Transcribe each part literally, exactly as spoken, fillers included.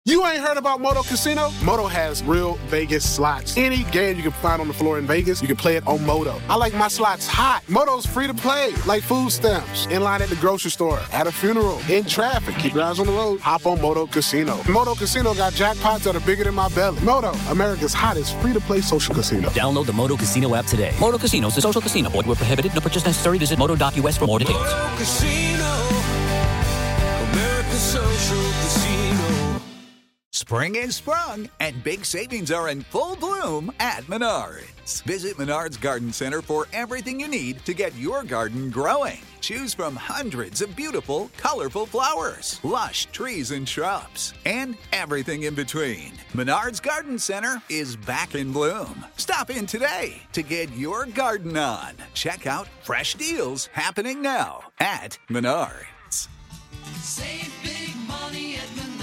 You ain't heard about Moto Casino? Moto has real Vegas slots. Any game you can find on the floor in Vegas, you can play it on Moto. I like my slots hot. Moto's free to play, like food stamps, in line at the grocery store, at a funeral, in traffic. Keep your eyes on the road. Hop on Moto Casino. Moto Casino got jackpots that are bigger than my belly. Moto, America's hottest free-to-play social casino. Download the Moto Casino app today. Moto Casino is a social casino. Void where prohibited. No purchase necessary. Visit moto dot U S for more details. Moto Casino, America's social casino. Spring is sprung, and big savings are in full bloom at Menards. Visit Menards Garden Center for everything you need to get your garden growing. Choose from hundreds of beautiful, colorful flowers, lush trees and shrubs, and everything in between. Menards Garden Center is back in bloom. Stop in today to get your garden on. Check out fresh deals happening now at Menards. Save big money at Menards.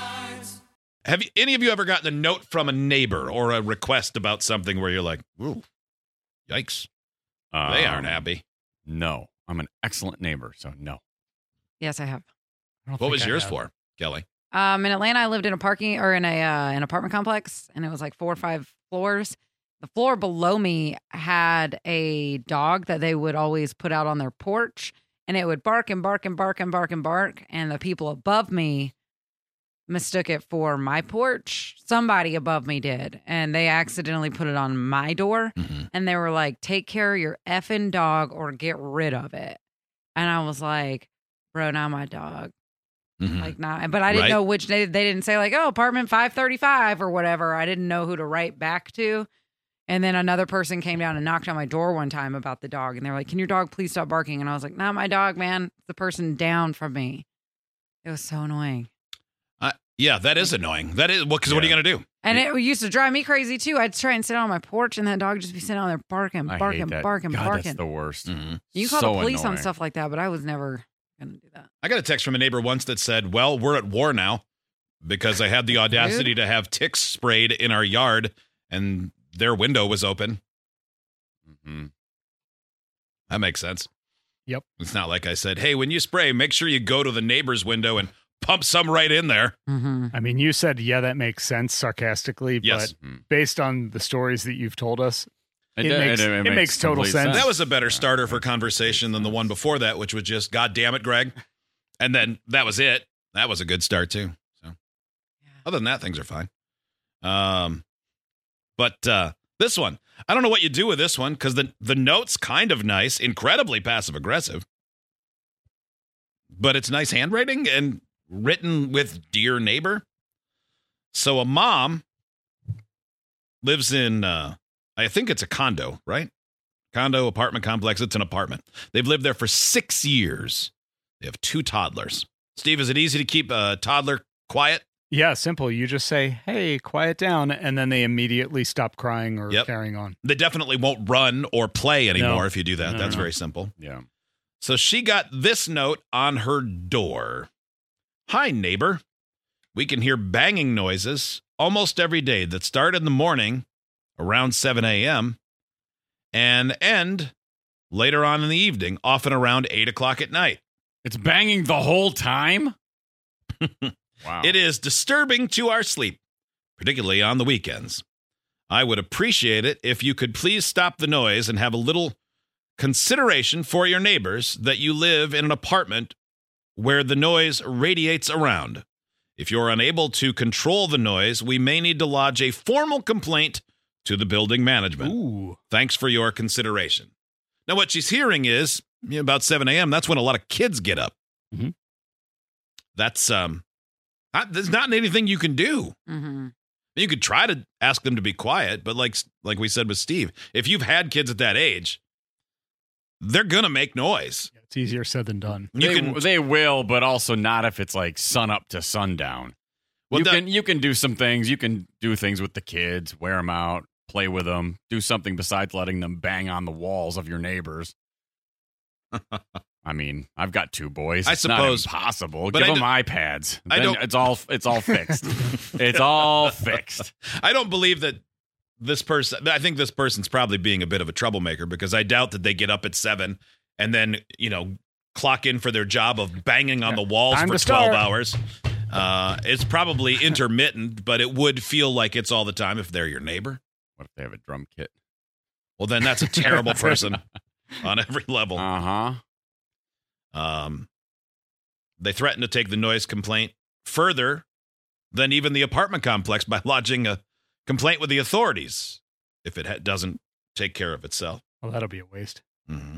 Have you, any of you ever gotten a note from a neighbor or a request about something where you're like, ooh, yikes, Um, they aren't happy? No. I'm an excellent neighbor, so no. Yes, I have. I don't What think was I yours have. for, Kelly? Um, in Atlanta, I lived in a parking or in a uh, an apartment complex, and it was like four or five floors. The floor below me had a dog that they would always put out on their porch, and it would bark and bark and bark and bark and bark. And the people above me mistook it for my porch. Somebody above me did, and they accidentally put it on my door. Mm-hmm. And they were like, "Take care of your effing dog or get rid of it." And I was like, "Bro, not my dog." Mm-hmm. Like not, but I didn't Right. know which they they didn't say like, oh, apartment five thirty-five or whatever. I didn't know who to write back to. And then another person came down and knocked on my door one time about the dog, and they were like, "Can your dog please stop barking?" And I was like, "Not my dog, man. It's the person down from me." It was so annoying. Uh, yeah, that is annoying. That is, well, because what are you Yeah. going to do? And it used to drive me crazy too. I'd try and sit on my porch, and that dog would just be sitting on there barking, I barking, hate that. barking, God, barking. that's the worst. Mm-hmm. You call So the police annoying. on stuff like that, but I was never gonna do that. I got a text from a neighbor once that said, well, we're at war now because I had the audacity to have ticks sprayed in our yard and their window was open. Mm-hmm. That makes sense. Yep. It's not like I said, hey, when you spray, make sure you go to the neighbor's window and pump some right in there. Mm-hmm. I mean, you said, yeah, that makes sense sarcastically, Yes. but based on the stories that you've told us, It, It do- makes- it makes total complete sense. That was a better Yeah, starter for makes conversation than the one before that, which was just, God damn it, Greg. And then that was it. That was a good start, too. So, other than that, things are fine. Um, But uh, this one, I don't know what you do with this one because the, the note's kind of nice, incredibly passive-aggressive. But it's nice handwriting and written with Dear Neighbor. So a mom lives in, uh, I think it's a condo, right? Condo, apartment complex. It's an apartment. They've lived there for six years. They have two toddlers. Steve, is it easy to keep a toddler quiet? yeah, simple. You just say, hey, quiet down, and then they immediately stop crying or Yep. carrying on. They definitely won't run or play anymore No. if you do that. No, That's no. very simple. Yeah. So she got this note on her door. Hi, neighbor. We can hear banging noises almost every day that start in the morning around seven a.m. and end later on in the evening, often around eight o'clock at night. It's banging the whole time? Wow. It is disturbing to our sleep, particularly on the weekends. I would appreciate it if you could please stop the noise and have a little consideration for your neighbors that you live in an apartment where the noise radiates around. If you're unable to control the noise, we may need to lodge a formal complaint to the building management. Ooh. Thanks for your consideration. Now, what she's hearing is you know, about seven a.m., that's when a lot of kids get up. Mhm. That's, um, not, there's not anything you can do. Mm-hmm. You could try to ask them to be quiet, but like like we said with Steve, if you've had kids at that age, they're going to make noise. It's easier said than done. You they, can, they will, but also not if it's like sun up to sundown. Well, you that- can you can do some things. You can do things with the kids, wear them out, play with them, do something besides letting them bang on the walls of your neighbors. I mean, I've got two boys. I It's suppose- not impossible. but Give I them do- iPads. I Then don't- It's all it's all fixed. It's all fixed. I don't believe that this person, I think this person's probably being a bit of a troublemaker because I doubt that they get up at seven and then, you know, clock in for their job of banging on the walls Time for to twelve start. hours. Uh, it's probably intermittent, but it would feel like it's all the time if they're your neighbor. What if they have a drum kit? Well, then that's a terrible person on every level. Uh huh. Um, they threaten to take the noise complaint further than even the apartment complex by lodging a complaint with the authorities if it ha- doesn't take care of itself. Well, that'll be a waste. Mm-hmm.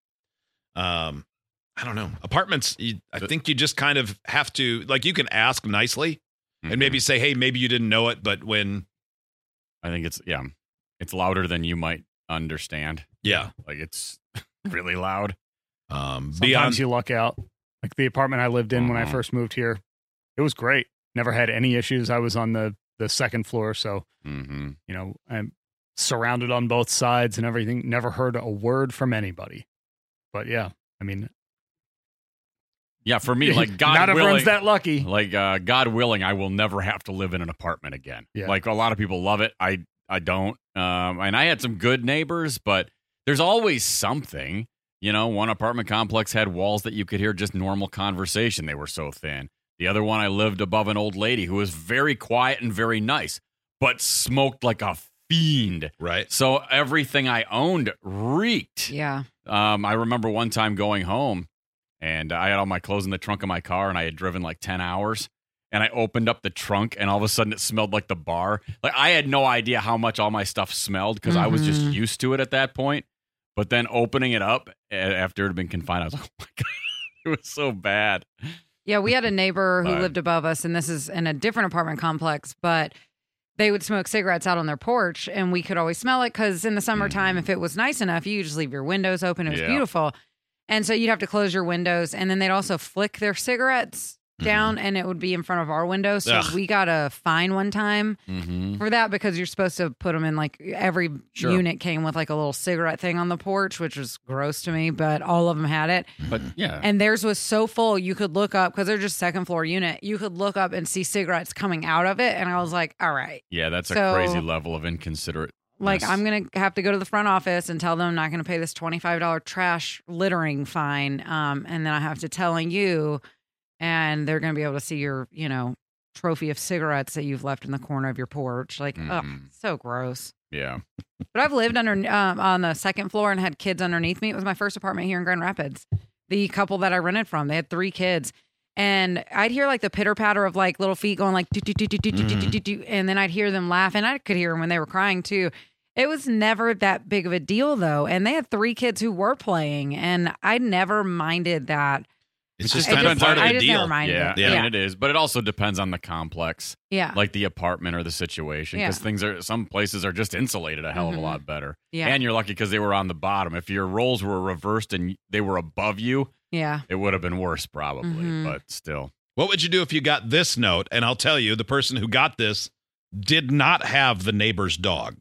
Um, I don't know. Apartments, you, I think you just kind of have to, like, you can ask nicely Mm-hmm. and maybe say, hey, maybe you didn't know it, but when, I think it's yeah, it's louder than you might understand. yeah, Like it's really loud. um, Sometimes beyond, you luck out. Like the apartment I lived in when I Uh-huh. first moved here, it was great. Never had any issues. I was on the, the second floor, so Mm-hmm. you know I'm surrounded on both sides and everything. Never heard a word from anybody. But yeah, I mean, Yeah, for me, like God not willing, everyone's that lucky. like uh, God willing, I will never have to live in an apartment again. Yeah. Like a lot of people love it. I I don't. Um, and I had some good neighbors, but there's always something. You know, one apartment complex had walls that you could hear just normal conversation. They were so thin. The other one, I lived above an old lady who was very quiet and very nice, but smoked like a fiend. right? So everything I owned reeked. Yeah. Um, I remember one time going home and I had all my clothes in the trunk of my car and I had driven like ten hours and I opened up the trunk and all of a sudden it smelled like the bar. Like I had no idea how much all my stuff smelled because I was just Mhm. used to it at that point. But then opening it up a- after it had been confined, I was like, oh my God, it was so bad. Yeah, we had a neighbor who But- lived above us, and this is in a different apartment complex, but they would smoke cigarettes out on their porch, and we could always smell it because in the summertime, if it was nice enough, you just leave your windows open. It was Yeah. beautiful. And so you'd have to close your windows, and then they'd also flick their cigarettes down, and it would be in front of our windows. So Ugh. we got a fine one time Mm-hmm. for that because you're supposed to put them in like every Sure. unit came with like a little cigarette thing on the porch, which was gross to me, but all of them had it. But yeah. And theirs was so full, you could look up because they're just second floor unit. You could look up and see cigarettes coming out of it. And I was like, all right, yeah, that's a so- crazy level of inconsiderate. like Yes. I'm going to have to go to the front office and tell them I'm not going to pay this twenty-five dollars trash littering fine. Um, and then I have to telling you, and they're going to be able to see your, you know, trophy of cigarettes that you've left in the corner of your porch. Like, ugh, Mhm. so gross. Yeah. But I've lived under um, on the second floor and had kids underneath me. It was my first apartment here in Grand Rapids. The couple that I rented from, they had three kids, and I'd hear like the pitter patter of like little feet going like do do do do do do do do do, and then I'd hear them laugh, and I could hear them when they were crying too. It was never that big of a deal though, and they had three kids who were playing, and I never minded that. It's It just just kind of depends part on- of I the just never deal. minded Yeah, it. I Yeah, mean, it is, but it also depends on the complex, yeah, like the apartment or the situation, because Yeah. things are some places are just insulated a hell of a Mhm. lot better. yeah, And you're lucky because they were on the bottom. If your roles were reversed and they were above you, yeah. it would have been worse probably. Mhm. But still, What would you do if you got this note? And I'll tell you, the person who got this did not have the neighbor's dog.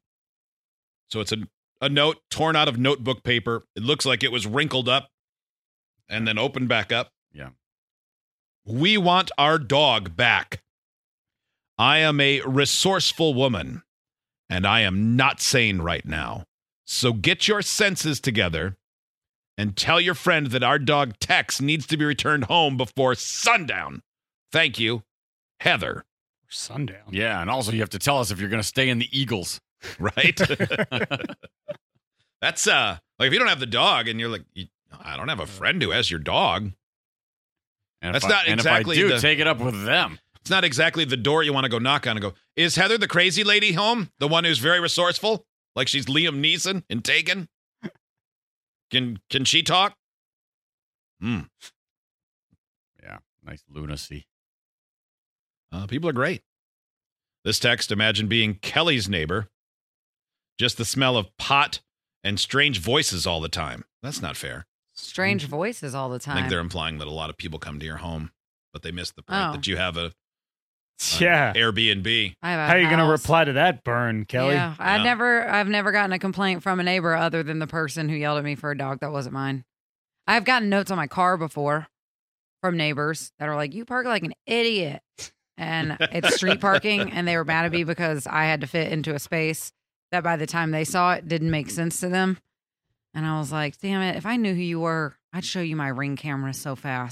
So it's a, a note torn out of notebook paper. It looks like it was wrinkled up and then opened back up. Yeah. We want our dog back. I am a resourceful woman, and I am not sane right now. So get your senses together and tell your friend that our dog Tex needs to be returned home before sundown. Thank you, Heather. Sundown. yeah, and also you have to tell us if you're going to stay in the Eagles. Right? That's uh like if you don't have the dog and you're like, you, I don't have a friend who has your dog. And That's if I, not and exactly if I do, the- take it up with them. It's not exactly the door you want to go knock on and go, is Heather the crazy lady home? The one who's very resourceful? Like she's Liam Neeson in Taken? Can can she talk? Hmm. Yeah, nice lunacy. Uh, people are great. This text, imagine being Kelly's neighbor. Just the smell of pot and strange voices all the time. That's not fair. Strange voices all the I time. think they're implying that a lot of people come to your home, but they missed the point Oh. that you have a, a Yeah. Airbnb. I have a How are you going to house. reply to that burn, Kelly? Yeah, I've Yeah. never, I've never gotten a complaint from a neighbor other than the person who yelled at me for a dog that wasn't mine. I've gotten notes on my car before from neighbors that are like, "You park like an idiot," and it's street parking, and they were mad at me because I had to fit into a space that by the time they saw it didn't make sense to them, and I was like, "Damn it! If I knew who you were, I'd show you my Ring camera so fast."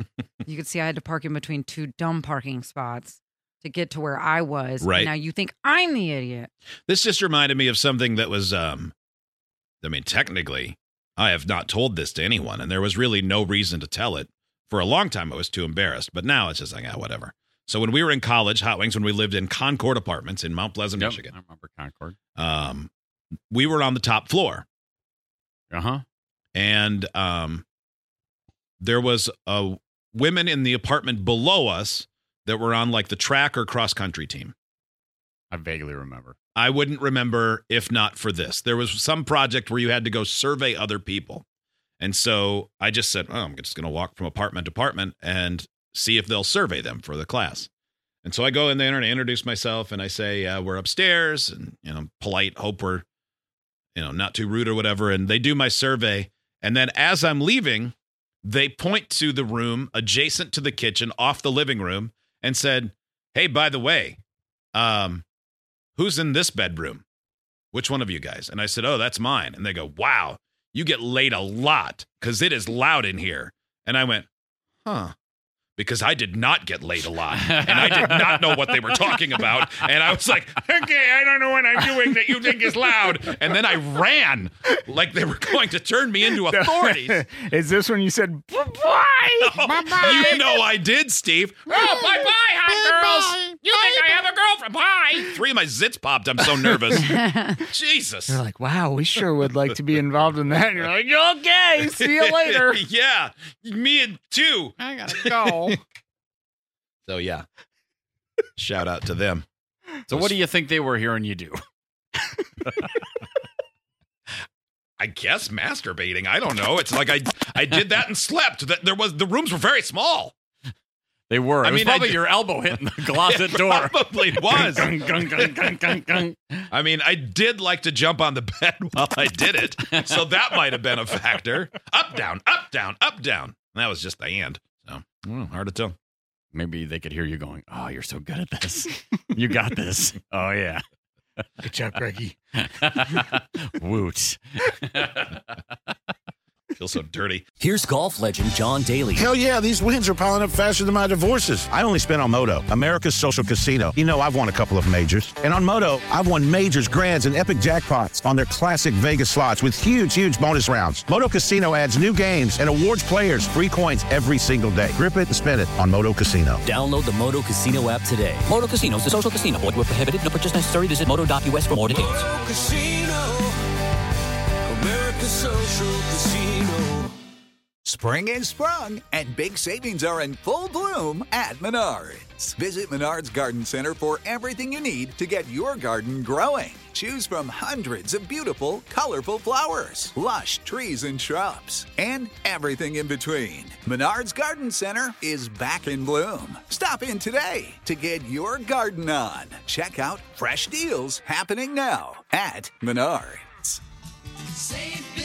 You could see I had to park in between two dumb parking spots to get to where I was. Right. And now you think I'm the idiot. This just reminded me of something that was, um, I mean, technically, I have not told this to anyone, and there was really no reason to tell it. For a long time, I was too embarrassed, but now it's just like, ah, whatever. So when we were in college, Hot Wings, when we lived in Concord Apartments in Mount Pleasant, Yep, Michigan, I remember Concord. um, we were on the top floor, Uh huh. and um, there was a women in the apartment below us that were on like the track or cross country team. I vaguely remember. I wouldn't remember if not for this. There was some project where you had to go survey other people. And so I just said, oh, I'm just going to walk from apartment to apartment and see if they'll survey them for the class. And so I go in there and I introduce myself and I say, uh, we're upstairs and, you know, polite, hope we're, you know, not too rude or whatever. And they do my survey. And then as I'm leaving, they point to the room adjacent to the kitchen off the living room and said, hey, by the way, um, who's in this bedroom? Which one of you guys? And I said, oh, that's mine. And they go, wow, you get laid a lot because it is loud in here. And I went, huh. Because I did not get laid a lot. And I did not know what they were talking about. And I was like, okay, I don't know what I'm doing that you think is loud. And then I ran like they were going to turn me into authorities. Is this when you said, bye-bye? Oh, Bye-bye. you know I did, Steve. Oh, bye-bye, hot girls. You think I have a girlfriend? Bye. Three of my zits popped. I'm so nervous. Jesus. They're like, wow, we sure would like to be involved in that. And you're like, okay, see you later. Yeah, me and two. I gotta go. So, yeah. Shout out to them. So what do you think they were hearing you do? I guess masturbating. I don't know. It's like I I did that and slept. That there was the rooms were very small. They were. It I was mean, probably I- your elbow hitting the closet It door. probably was. Gung, gung, gung, gung, gung, gung. I mean, I did like to jump on the bed while I did it, so that might have been a factor. Up, down, up, down, up, down. And that was just the and. So, I don't know, hard to tell. Maybe they could hear you going, oh, you're so good at this. You got this. Oh, yeah. Good job, Greggy. Woot. Feel so dirty. Here's golf legend John Daly. Hell yeah, these wins are piling up faster than my divorces. I only spent on Moto, America's social casino. You know, I've won a couple of majors. And on Moto, I've won majors, grands, and epic jackpots on their classic Vegas slots with huge, huge bonus rounds. Moto Casino adds new games and awards players free coins every single day. Grip it and spin it on Moto Casino. Download the Moto Casino app today. Moto Casino is a social casino. Void where prohibited. No purchase necessary. Visit moto dot U S for more details. Moto Casino, America's social casino. Spring is sprung, and big savings are in full bloom at Menards. Visit Menards Garden Center for everything you need to get your garden growing. Choose from hundreds of beautiful, colorful flowers, lush trees and shrubs, and everything in between. Menards Garden Center is back in bloom. Stop in today to get your garden on. Check out fresh deals happening now at Menards. Save big